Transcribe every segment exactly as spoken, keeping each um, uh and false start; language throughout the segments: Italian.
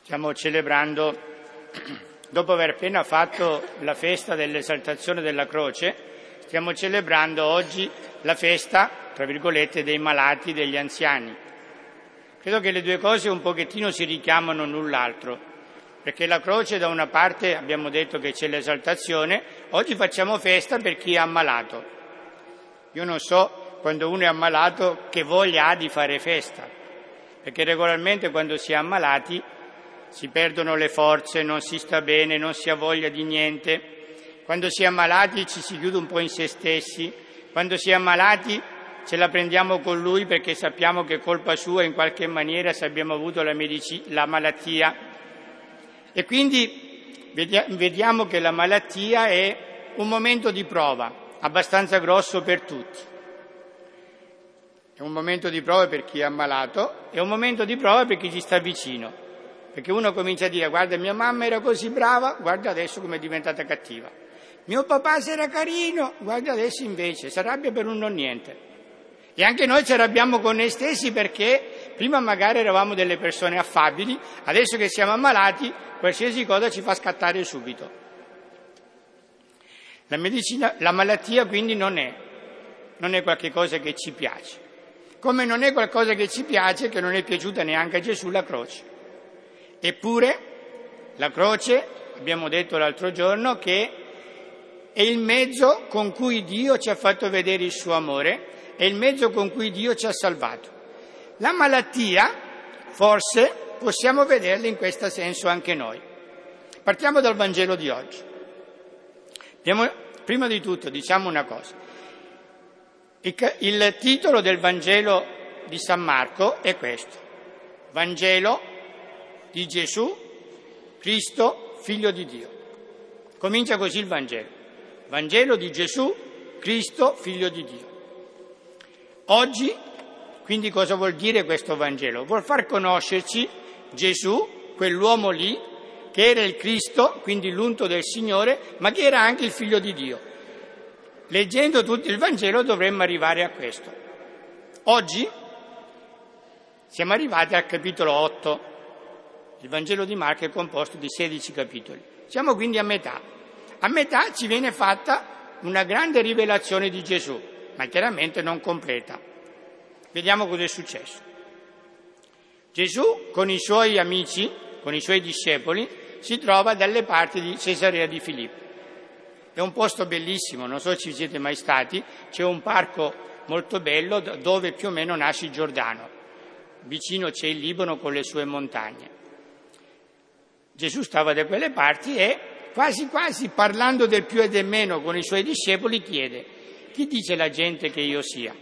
Stiamo celebrando, dopo aver appena fatto la festa dell'esaltazione della croce, stiamo celebrando oggi la festa, tra virgolette, dei malati, degli anziani. Credo che le due cose un pochettino si richiamano l'un l'altro, perché la croce da una parte abbiamo detto che c'è l'esaltazione, oggi facciamo festa per chi è ammalato. Io non so quando uno è ammalato che voglia ha di fare festa, perché regolarmente quando si è ammalati si perdono le forze, non si sta bene, non si ha voglia di niente. Quando si è ammalati ci si chiude un po' in se stessi, quando si è ammalati ce la prendiamo con lui perché sappiamo che è colpa sua in qualche maniera se abbiamo avuto la, medici- la malattia. E quindi vediamo che la malattia è un momento di prova abbastanza grosso per tutti. È un momento di prova per chi è ammalato, è un momento di prova per chi ci sta vicino. Perché uno comincia a dire: guarda, mia mamma era così brava, guarda adesso come è diventata cattiva. Mio papà se era carino, guarda adesso invece si arrabbia per un non niente. E anche noi ci arrabbiamo con noi stessi perché prima magari eravamo delle persone affabili, adesso che siamo ammalati qualsiasi cosa ci fa scattare subito. La medicina, la malattia quindi non è, non è qualche cosa che ci piace, come non è qualcosa che ci piace, che non è piaciuta neanche a Gesù la croce. Eppure la croce, abbiamo detto l'altro giorno, che è il mezzo con cui Dio ci ha fatto vedere il suo amore, è il mezzo con cui Dio ci ha salvato. La malattia, forse, possiamo vederla in questo senso anche noi. Partiamo dal Vangelo di oggi. Abbiamo, prima di tutto diciamo una cosa. Il, il titolo del Vangelo di San Marco è questo: Vangelo di Gesù, Cristo, Figlio di Dio. Comincia così il Vangelo. Vangelo di Gesù, Cristo, Figlio di Dio. Oggi, quindi, cosa vuol dire questo Vangelo? Vuol far conoscerci Gesù, quell'uomo lì, che era il Cristo, quindi l'unto del Signore, ma che era anche il Figlio di Dio. Leggendo tutto il Vangelo dovremmo arrivare a questo. Oggi siamo arrivati al capitolo otto. Il Vangelo di Marco è composto di sedici capitoli. Siamo quindi a metà. A metà ci viene fatta una grande rivelazione di Gesù, ma chiaramente non completa. Vediamo cosa è successo. Gesù con i suoi amici, con i suoi discepoli, si trova dalle parti di Cesarea di Filippo. È un posto bellissimo, non so se ci siete mai stati, c'è un parco molto bello dove più o meno nasce il Giordano. Vicino c'è il Libano con le sue montagne. Gesù stava da quelle parti e quasi quasi parlando del più e del meno con i suoi discepoli chiede: chi dice la gente che io sia?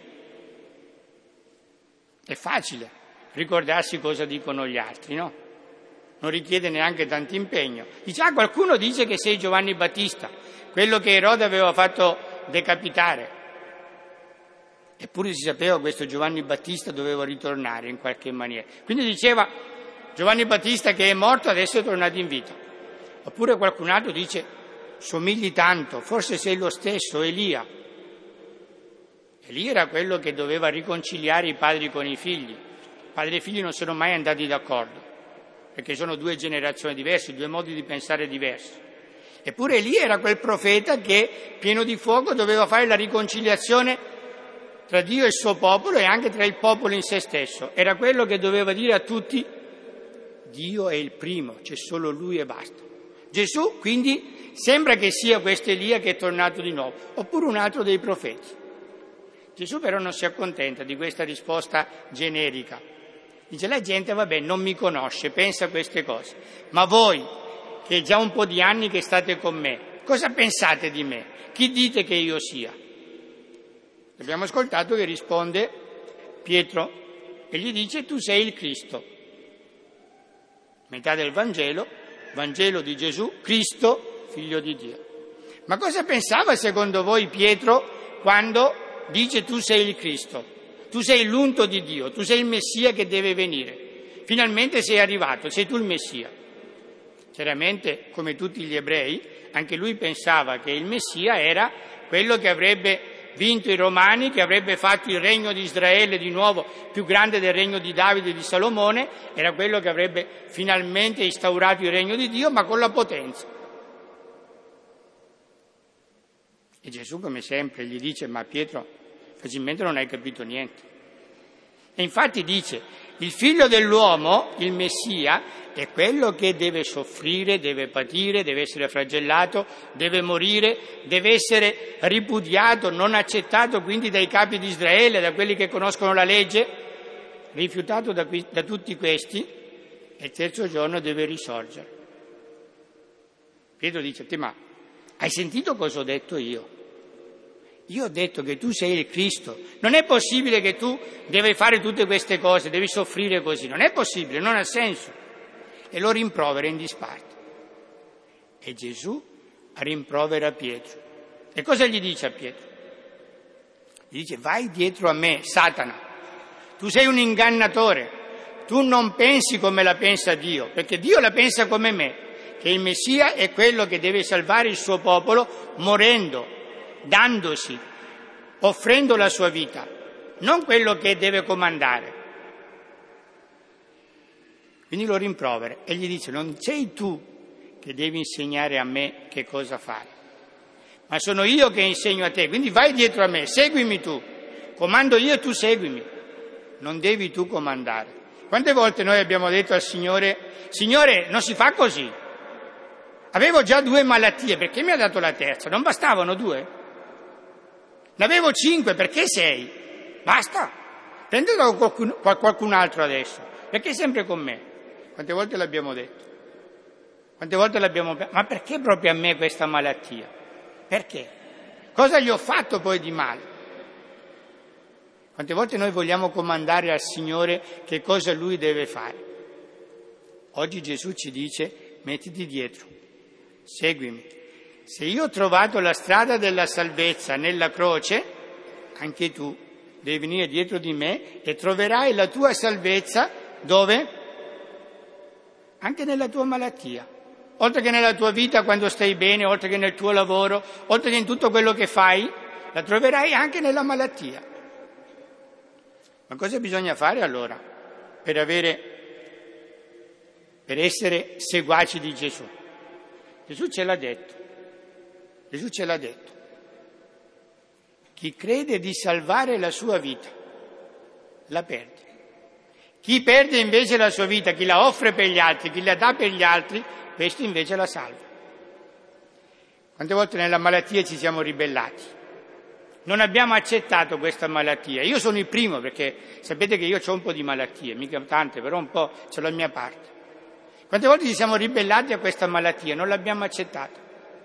È facile ricordarsi cosa dicono gli altri, no? Non richiede neanche tanto impegno. Dice: ah, qualcuno dice che sei Giovanni Battista, quello che Erode aveva fatto decapitare. Eppure si sapeva che questo Giovanni Battista doveva ritornare in qualche maniera. Quindi diceva: Giovanni Battista che è morto adesso è tornato in vita. Oppure qualcun altro dice: somigli tanto, forse sei lo stesso, Elia. Elia era quello che doveva riconciliare i padri con i figli. Padri e figli non sono mai andati d'accordo, perché sono due generazioni diverse, due modi di pensare diversi. Eppure Elia era quel profeta che, pieno di fuoco, doveva fare la riconciliazione tra Dio e il suo popolo e anche tra il popolo in se stesso. Era quello che doveva dire a tutti: Dio è il primo, c'è solo Lui e basta. Gesù quindi sembra che sia questo Elia che è tornato di nuovo, oppure un altro dei profeti. Gesù però non si accontenta di questa risposta generica. Dice: la gente, vabbè, non mi conosce, pensa a queste cose, ma voi, che è già un po' di anni che state con me, cosa pensate di me? Chi dite che io sia? Abbiamo ascoltato che risponde Pietro e gli dice: tu sei il Cristo. Metà del Vangelo, Vangelo di Gesù, Cristo, Figlio di Dio. Ma cosa pensava secondo voi Pietro quando dice: tu sei il Cristo, tu sei l'unto di Dio, tu sei il Messia che deve venire, finalmente sei arrivato, sei tu il Messia? Chiaramente, come tutti gli ebrei, anche lui pensava che il Messia era quello che avrebbe vinto i Romani, che avrebbe fatto il regno di Israele di nuovo più grande del regno di Davide e di Salomone, era quello che avrebbe finalmente instaurato il regno di Dio, ma con la potenza. E Gesù, come sempre, gli dice: ma Pietro, facilmente non hai capito niente. E infatti dice: il figlio dell'uomo, il Messia, è quello che deve soffrire, deve patire, deve essere flagellato, deve morire, deve essere ripudiato, non accettato quindi dai capi di Israele, da quelli che conoscono la legge, rifiutato da, qui, da tutti questi, e il terzo giorno deve risorgere. Pietro dice: te, ma hai sentito cosa ho detto io? Io ho detto che tu sei il Cristo. Non è possibile che tu devi fare tutte queste cose, devi soffrire così. Non è possibile, non ha senso. E lo rimprovera in disparte. E Gesù rimprovera Pietro. E cosa gli dice a Pietro? Gli dice: vai dietro a me, Satana. Tu sei un ingannatore. Tu non pensi come la pensa Dio, perché Dio la pensa come me, che il Messia è quello che deve salvare il suo popolo morendo, dandosi, offrendo la sua vita, non quello che deve comandare. Quindi lo rimprovera e gli dice: non sei tu che devi insegnare a me che cosa fare, ma sono io che insegno a te, quindi vai dietro a me, seguimi tu, comando io e tu seguimi, non devi tu comandare. Quante volte noi abbiamo detto al Signore: Signore, non si fa così, avevo già due malattie, perché mi ha dato la terza? Non bastavano due? Ne avevo cinque, perché sei? Basta, prendetelo qualcun, qualcun altro adesso, perché sempre con me? Quante volte l'abbiamo detto? Quante volte l'abbiamo... Ma perché proprio a me questa malattia? Perché? Cosa gli ho fatto poi di male? Quante volte noi vogliamo comandare al Signore che cosa Lui deve fare? Oggi Gesù ci dice: mettiti dietro, seguimi. Se io ho trovato la strada della salvezza nella croce, anche tu devi venire dietro di me e troverai la tua salvezza dove? Anche nella tua malattia. Oltre che nella tua vita quando stai bene, oltre che nel tuo lavoro, oltre che in tutto quello che fai, la troverai anche nella malattia. Ma cosa bisogna fare allora per avere, per essere seguaci di Gesù? Gesù ce l'ha detto. Gesù ce l'ha detto. Chi crede di salvare la sua vita, la perde. Chi perde invece la sua vita, chi la offre per gli altri, chi la dà per gli altri, questo invece la salva. Quante volte nella malattia ci siamo ribellati? Non abbiamo accettato questa malattia. Io sono il primo, perché sapete che io ho un po' di malattie, mica tante, però un po' c'ho la mia parte. Quante volte ci siamo ribellati a questa malattia? Non l'abbiamo accettata.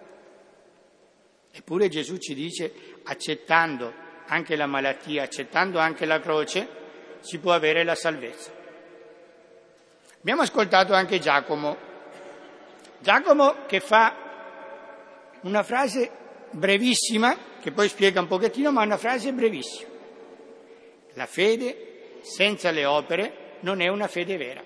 Eppure Gesù ci dice: accettando anche la malattia, accettando anche la croce, si può avere la salvezza. Abbiamo ascoltato anche Giacomo. Giacomo che fa una frase brevissima, che poi spiega un pochettino, ma una frase brevissima. La fede senza le opere non è una fede vera.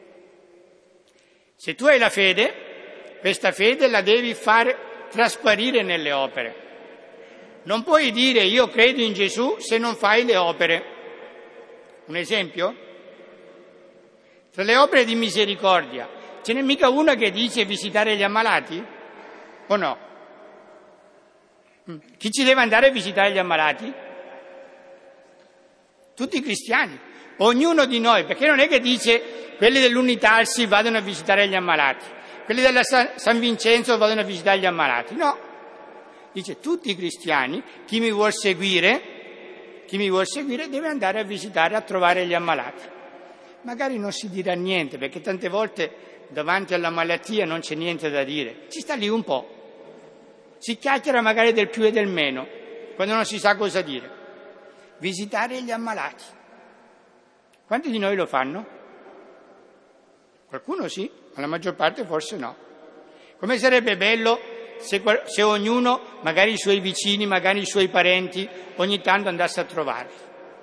Se tu hai la fede, questa fede la devi fare trasparire nelle opere. Non puoi dire: io credo in Gesù, se non fai le opere. Un esempio? Tra le opere di misericordia ce n'è mica una che dice visitare gli ammalati? O no? Chi ci deve andare a visitare gli ammalati? Tutti i cristiani, ognuno di noi, perché non è che dice quelli dell'Unitarsi vadano a visitare gli ammalati, quelli della San, San Vincenzo vadano a visitare gli ammalati. No, dice tutti i cristiani, chi mi vuol seguire, chi mi vuol seguire deve andare a visitare, a trovare gli ammalati. Magari non si dirà niente, perché tante volte davanti alla malattia non c'è niente da dire, si sta lì un po', si chiacchiera magari del più e del meno, quando non si sa cosa dire. Visitare gli ammalati. Quanti di noi lo fanno? Qualcuno sì, ma la maggior parte forse no. Come sarebbe bello se, se ognuno, magari i suoi vicini, magari i suoi parenti, ogni tanto andasse a trovarli.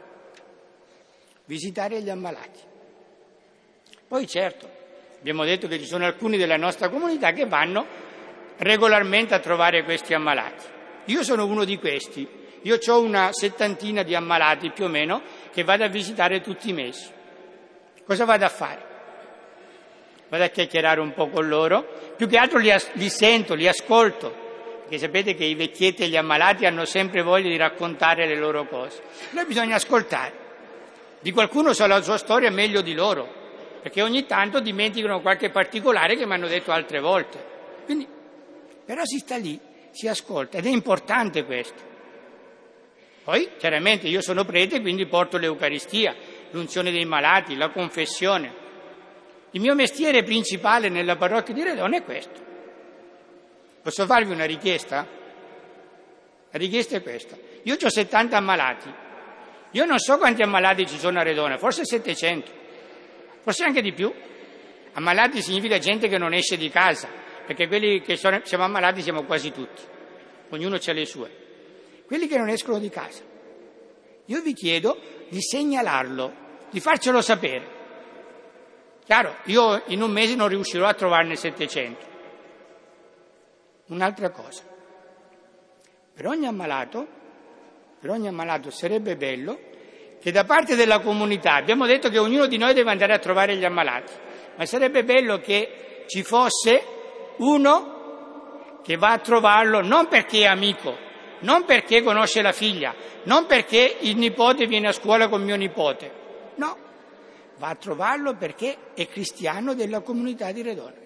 Visitare gli ammalati. Poi certo, abbiamo detto che ci sono alcuni della nostra comunità che vanno regolarmente a trovare questi ammalati. Io sono uno di questi, Io ho una settantina di ammalati più o meno che vado a visitare tutti i mesi. Cosa vado a fare? Vado a chiacchierare un po' con loro, più che altro li, as- li sento, li ascolto, perché sapete che i vecchietti e gli ammalati hanno sempre voglia di raccontare le loro cose. Noi bisogna ascoltare. Di qualcuno sa la sua storia meglio di loro, perché ogni tanto dimenticano qualche particolare che mi hanno detto altre volte. Quindi, però si sta lì, si ascolta, ed è importante questo. Poi, chiaramente, io sono prete, quindi porto l'Eucaristia, l'unzione dei malati, la confessione. Il mio mestiere principale nella parrocchia di Redone è questo. Posso farvi una richiesta? La richiesta è questa. Io ho settanta ammalati. Io non so quanti ammalati ci sono a Redone, forse settecento, forse anche di più. Ammalati significa gente che non esce di casa, perché quelli che sono, siamo ammalati siamo quasi tutti. Ognuno ha le sue. Quelli che non escono di casa. Io vi chiedo di segnalarlo, di farcelo sapere. Chiaro, io in un mese non riuscirò a trovarne settecento. Un'altra cosa. Per ogni ammalato, per ogni ammalato sarebbe bello che da parte della comunità, abbiamo detto che ognuno di noi deve andare a trovare gli ammalati, ma sarebbe bello che ci fosse uno che va a trovarlo non perché è amico, non perché conosce la figlia, non perché il nipote viene a scuola con mio nipote, no, va a trovarlo perché è cristiano della comunità di Redone.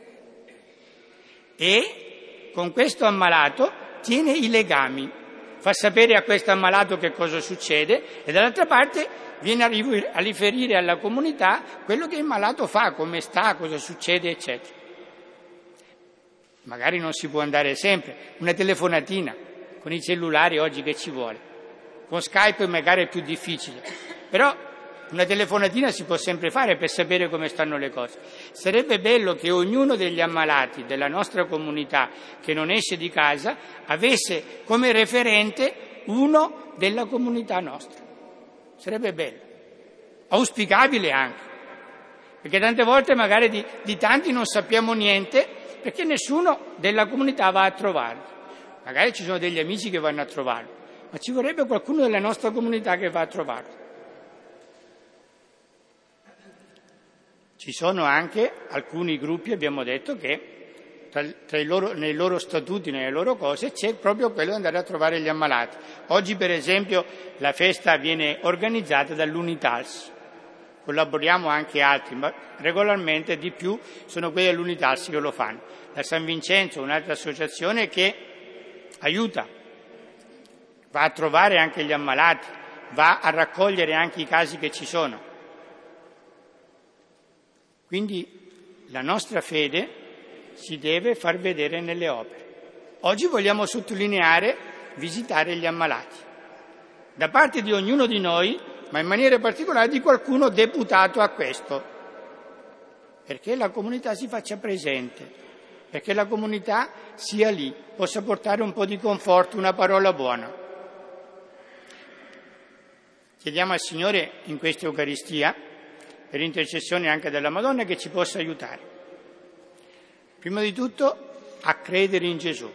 E con questo ammalato tiene i legami, fa sapere a questo ammalato che cosa succede e dall'altra parte viene a riferire alla comunità quello che il malato fa, come sta, cosa succede, eccetera. Magari non si può andare sempre, una telefonatina, con i cellulari oggi che ci vuole. Con Skype magari è più difficile, però una telefonatina si può sempre fare per sapere come stanno le cose. Sarebbe bello che ognuno degli ammalati della nostra comunità che non esce di casa avesse come referente uno della comunità nostra. Sarebbe bello, auspicabile anche, perché tante volte magari di, di tanti non sappiamo niente perché nessuno della comunità va a trovarli. Magari ci sono degli amici che vanno a trovarlo, ma ci vorrebbe qualcuno della nostra comunità che va a trovarlo. Ci sono anche alcuni gruppi, abbiamo detto, che tra, tra i loro, nei loro statuti, nelle loro cose, c'è proprio quello di andare a trovare gli ammalati. Oggi, per esempio, la festa viene organizzata dall'Unitalsi. Collaboriamo anche altri, ma regolarmente di più sono quelli dell'Unitalsi che lo fanno. La San Vincenzo, un'altra associazione che aiuta, va a trovare anche gli ammalati, va a raccogliere anche i casi che ci sono. Quindi la nostra fede si deve far vedere nelle opere. Oggi vogliamo sottolineare visitare gli ammalati, da parte di ognuno di noi, ma in maniera particolare di qualcuno deputato a questo, perché la comunità si faccia presente, perché la comunità sia lì, possa portare un po' di conforto, una parola buona. Chiediamo al Signore in questa Eucaristia, per intercessione anche della Madonna, che ci possa aiutare. Prima di tutto a credere in Gesù.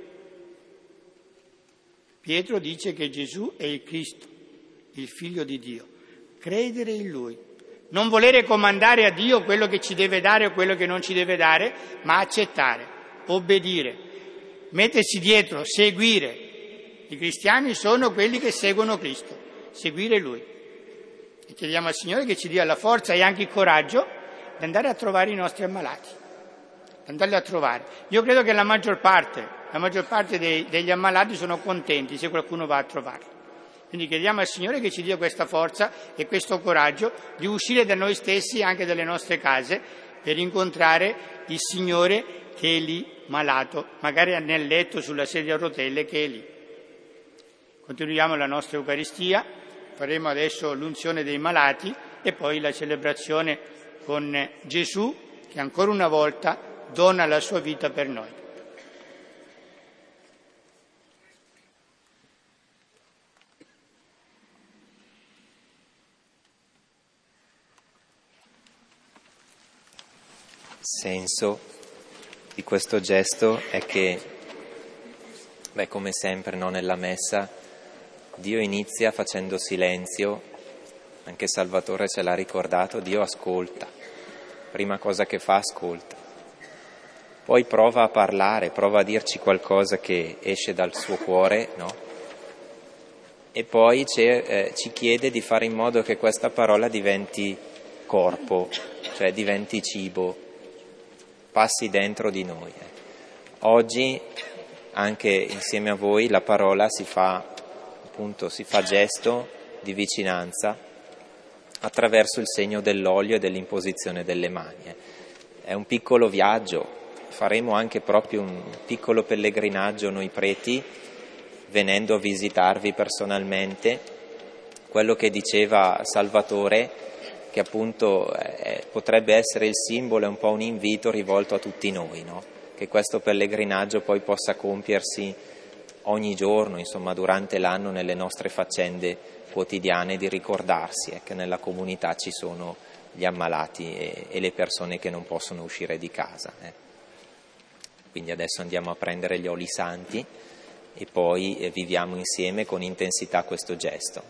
Pietro dice che Gesù è il Cristo, il Figlio di Dio. Credere in Lui. Non volere comandare a Dio quello che ci deve dare o quello che non ci deve dare, ma accettare, obbedire, mettersi dietro, seguire. I cristiani sono quelli che seguono Cristo, seguire Lui. E chiediamo al Signore che ci dia la forza e anche il coraggio di andare a trovare i nostri ammalati, di andarli a trovare. Io credo che la maggior parte, la maggior parte dei, degli ammalati sono contenti se qualcuno va a trovarli. Quindi chiediamo al Signore che ci dia questa forza e questo coraggio di uscire da noi stessi, anche dalle nostre case, per incontrare il Signore che è lì malato, magari nel letto, sulla sedia a rotelle, che è lì. Continuiamo la nostra Eucaristia. Faremo adesso l'unzione dei malati e poi la celebrazione con Gesù che ancora una volta dona la sua vita per noi. Il senso di questo gesto è che, beh, come sempre, no, nella messa Dio inizia facendo silenzio, anche Salvatore ce l'ha ricordato, Dio ascolta, prima cosa che fa ascolta, poi prova a parlare, prova a dirci qualcosa che esce dal suo cuore, no? E poi eh, ci chiede di fare in modo che questa parola diventi corpo, cioè diventi cibo, passi dentro di noi. Oggi, anche insieme a voi, la parola si fa, appunto, si fa gesto di vicinanza attraverso il segno dell'olio e dell'imposizione delle mani. È un piccolo viaggio, faremo anche proprio un piccolo pellegrinaggio noi preti, venendo a visitarvi personalmente, quello che diceva Salvatore, che appunto eh, potrebbe essere il simbolo, è un po' un invito rivolto a tutti noi, no? Che questo pellegrinaggio poi possa compiersi ogni giorno, insomma durante l'anno, nelle nostre faccende quotidiane, di ricordarsi eh, che nella comunità ci sono gli ammalati e, e le persone che non possono uscire di casa. Eh. Quindi adesso andiamo a prendere gli oli santi e poi eh, viviamo insieme con intensità questo gesto.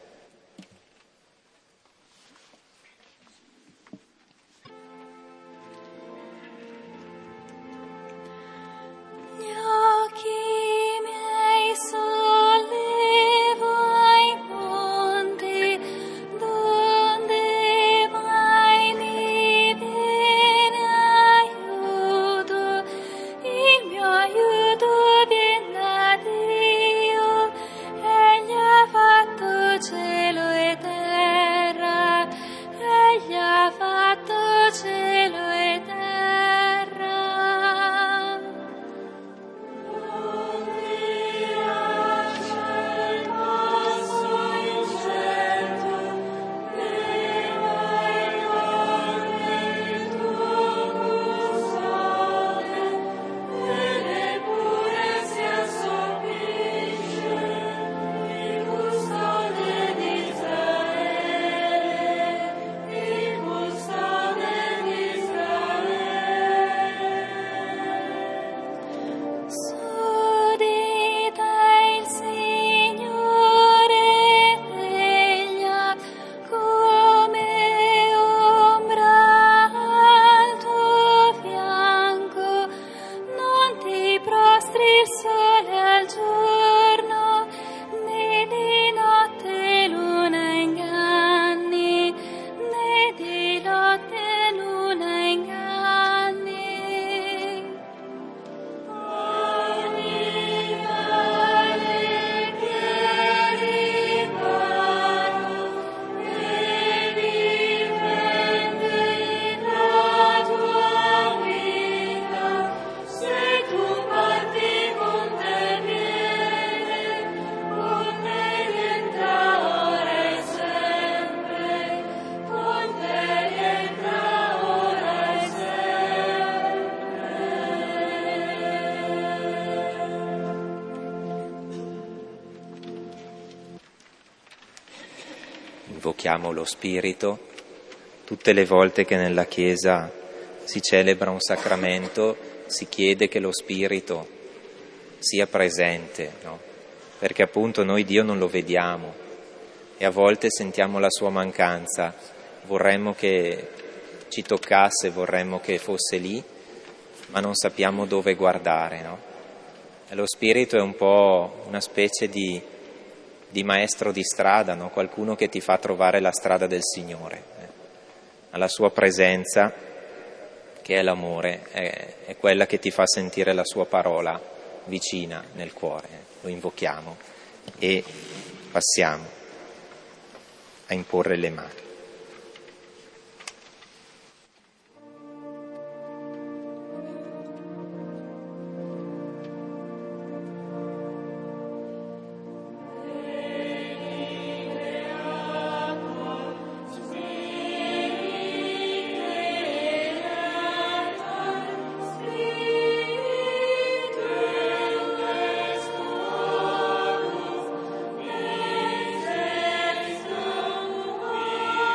Invochiamo lo Spirito. Tutte le volte che nella Chiesa si celebra un sacramento si chiede che lo Spirito sia presente, no? Perché appunto noi Dio non lo vediamo e a volte sentiamo la sua mancanza, vorremmo che ci toccasse, vorremmo che fosse lì, ma non sappiamo dove guardare, no? E lo Spirito è un po' una specie di, di maestro di strada, no? Qualcuno che ti fa trovare la strada del Signore. Eh. La sua presenza, che è l'amore, è, è quella che ti fa sentire la sua parola vicina nel cuore. Lo invochiamo e passiamo a imporre le mani. Amen.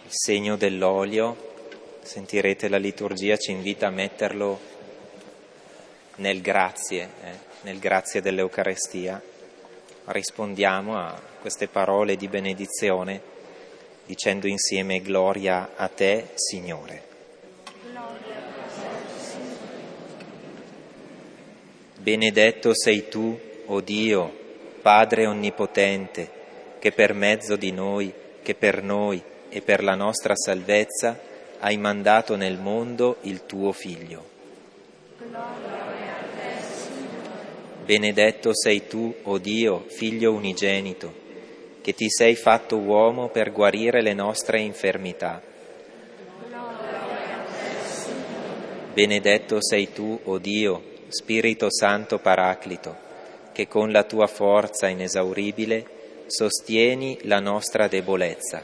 Il segno dell'olio, sentirete la liturgia, ci invita a metterlo nel grazie, eh, nel grazie dell'Eucarestia. Rispondiamo a queste parole di benedizione dicendo insieme: gloria a te, Signore. Benedetto sei tu, o Dio, Padre Onnipotente, che per mezzo di noi, che per noi e per la nostra salvezza hai mandato nel mondo il tuo Figlio. Benedetto sei tu, o Dio, Figlio unigenito, che ti sei fatto uomo per guarire le nostre infermità. Benedetto sei tu, o Dio, Spirito Santo Paraclito, che con la tua forza inesauribile sostieni la nostra debolezza.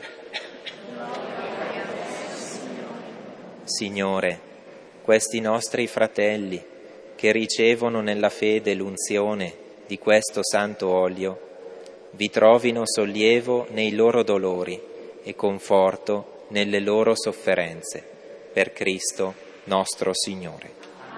Signore, questi nostri fratelli che ricevono nella fede l'unzione di questo santo olio, vi trovino sollievo nei loro dolori e conforto nelle loro sofferenze, per Cristo nostro Signore.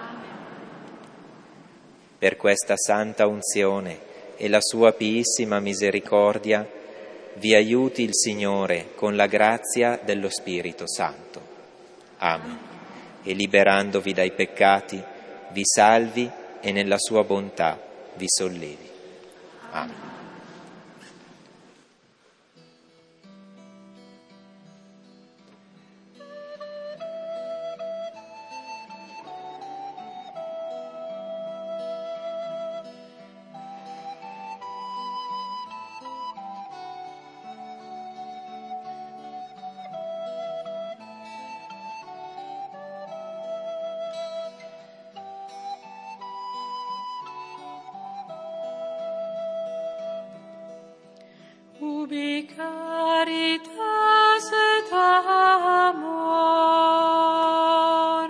Per questa santa unzione e la sua piissima misericordia vi aiuti il Signore con la grazia dello Spirito Santo. Amen. E liberandovi dai peccati, vi salvi e nella sua bontà vi sollevi. Amen. Ubi caritas et amor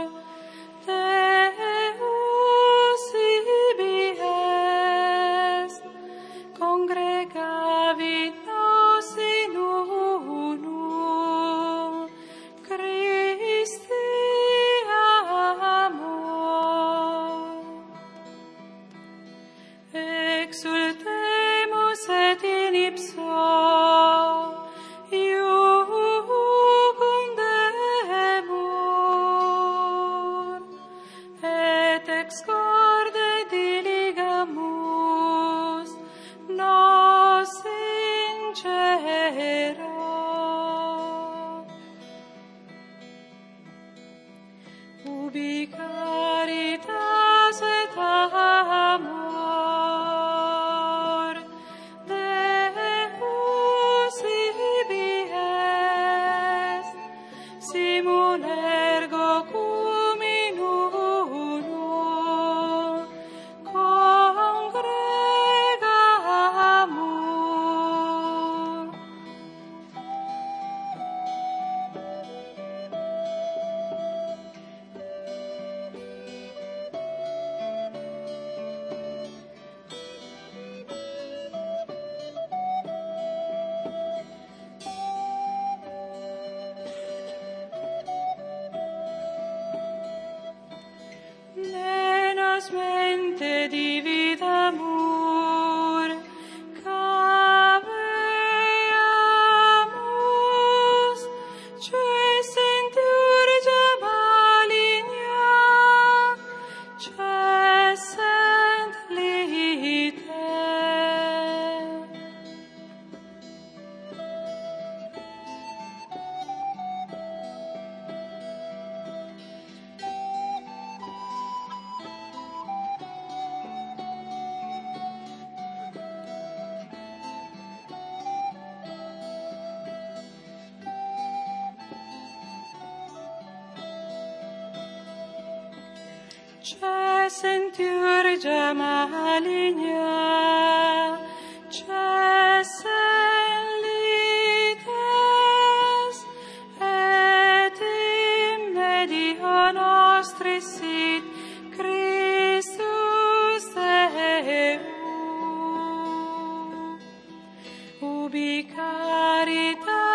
Deus ibi est, congregavit nos in unum Christi amor. Exultemus et in ipso iucundemur, et ex corde diligamus nos in cielo. Ubi caritas et amor Deus ibi est, simul ergo cum in unum congregamur. Nenas mente dividamur, caveamus, cessent urgia maligna, cessent lite. Cessent urgia maligna, cessent lites, et in medio nostris sit Christus Deus. Ubi caritas